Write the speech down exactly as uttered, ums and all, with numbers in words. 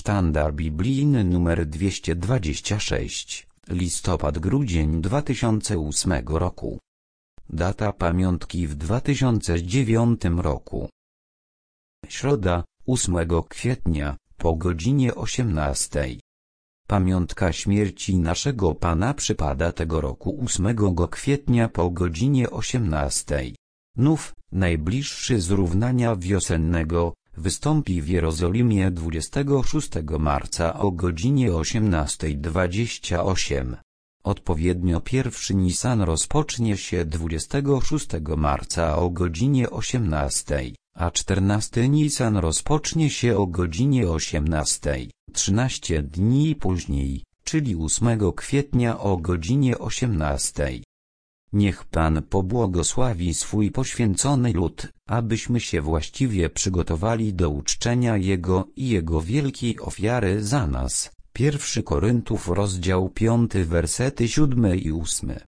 Sztandar biblijny numer dwieście dwadzieścia sześć, listopad-grudzień dwa tysiące ósmego roku. Data pamiątki w dwa tysiące dziewiątym roku. Środa, ósmego kwietnia, po godzinie osiemnastej. Pamiątka śmierci naszego Pana przypada tego roku ósmego kwietnia po godzinie osiemnastej. Nów, najbliższy z równania wiosennego, wystąpi w Jerozolimie dwudziestego szóstego marca o godzinie osiemnastej dwadzieścia osiem. Odpowiednio pierwszy Nisan rozpocznie się dwudziestego szóstego marca o godzinie osiemnastej, a czternasty Nisan rozpocznie się o godzinie osiemnastej. trzynaście dni później, czyli ósmego kwietnia o godzinie osiemnastej. Niech Pan pobłogosławi swój poświęcony lud, abyśmy się właściwie przygotowali do uczczenia Jego i Jego wielkiej ofiary za nas. Pierwszy Koryntów rozdział piąty wersety siódmy i ósmy.